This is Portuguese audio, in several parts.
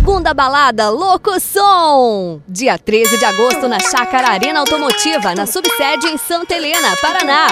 segunda balada Louco Som. Dia 13 de agosto na Chácara Arena Automotiva, na subsede em Santa Helena, Paraná.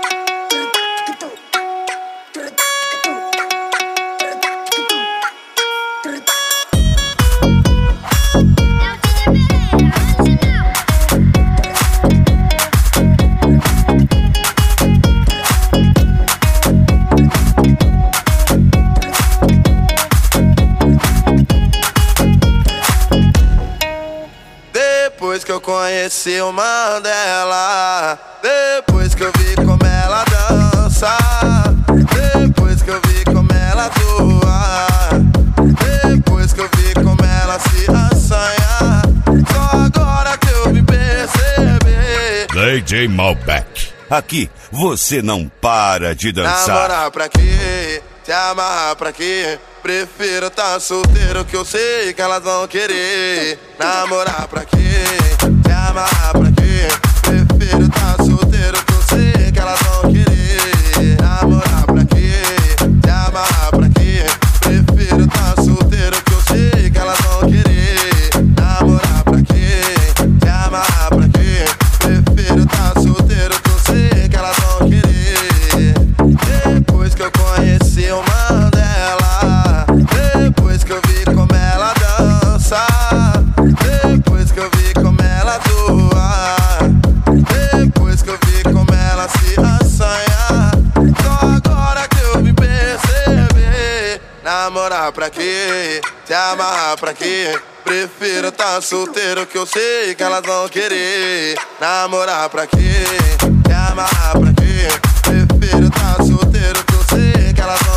Depois que eu conheci o Mandela, depois que eu vi como ela dança, depois que eu vi como ela atua, depois que eu vi como ela se assanha, só agora que eu me percebi. DJ Malbec, aqui você não para de dançar. Namorar pra quê? Se amarrar pra quê? Prefiro tá solteiro que eu sei que elas vão querer. Namorar pra quê? Se amarrar pra quê? Prefiro tá solteiro que eu sei que elas vão querer. Namorar pra quê? Se amarrar pra quê? Prefiro tá solteiro que eu sei que elas vão querer. Namorar pra quê? Se amarrar pra quê? Prefiro tá solteiro que eu sei que elas vão querer. Depois que eu conheci o Mandela, depois que eu vi como ela dança, depois que eu vi como ela atua, depois que eu vi como ela se assanha, só agora que eu me percebi. Namorar pra quê? Se amarrar pra quê? Prefiro tá solteiro que eu sei que elas vão querer. Namorar pra quê? Se amarrar pra quê? Prefiro tá solteiro que eu sei que elas vão